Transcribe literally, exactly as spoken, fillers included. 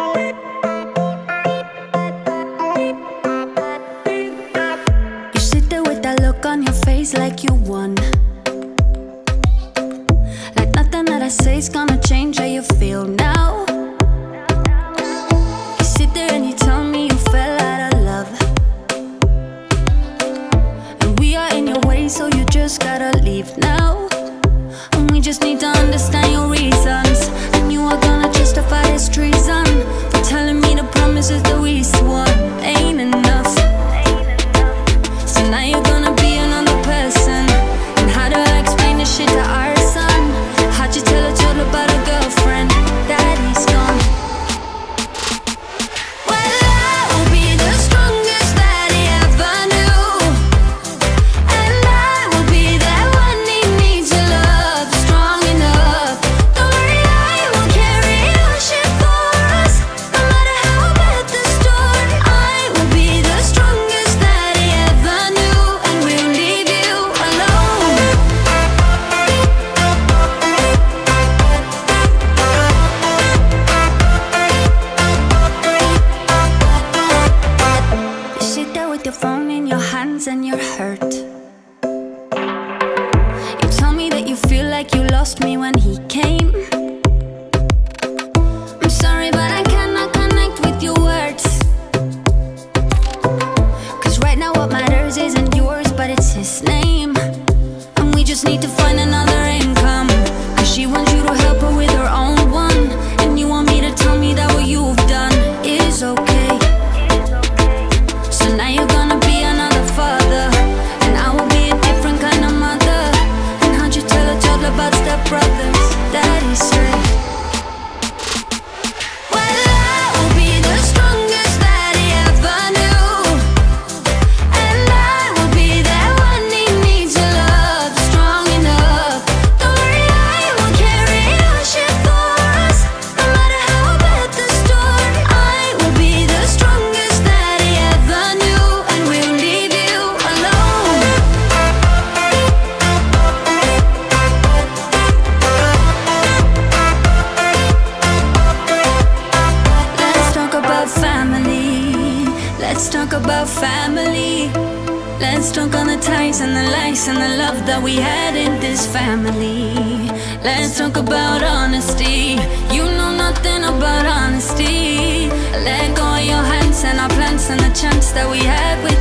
You sit there with that look on your face like you won, like nothing that I say's gonna change how you feel now. You sit there and you tell me you fell out of love, and we are in your way, so you just gotta leave now. And we just need to understand your reasons, and you are gonna justify this treason for telling me the promises that we swore ain't enough. So now you're gonna be another person, and how do I explain this shit to our son? How'd you tell a child about a girlfriend that he's gone? Well, I will be the strongest that he ever knew, and I will be that one he needs to love, strong enough. Don't worry, I will carry your shit for us, no matter how bad the storm. I will be the strongest that he ever knew, and we'll leave you alone. You sit there with your phone in your hands and you're hurt. You tell me that you feel like you lost me when he came. I'm sorry, but I cannot connect with your words, 'cause right now what matters isn't yours, but it's his name. And we just need to find another income, 'cause she wants you to help her with her own one, and you want me to tell me that what you've done is okay. So now you're gonna be another father, and I will be a different kind of mother. And how'd you tell a child about stepbrothers that he's straight? Well, I will be the strongest that he ever knew, and I will be that one he needs to love, strong enough. Don't worry, I will carry your shit for us, no matter how bad the storm. I will be the strongest that he ever knew, and we'll leave you alone. Let's talk about family. Let's talk about family. Let's talk on the ties and the lies and the love that we had in this family. Let's talk about honesty. You know nothing about honesty. Let go of your hands and our plans and the chance that we had with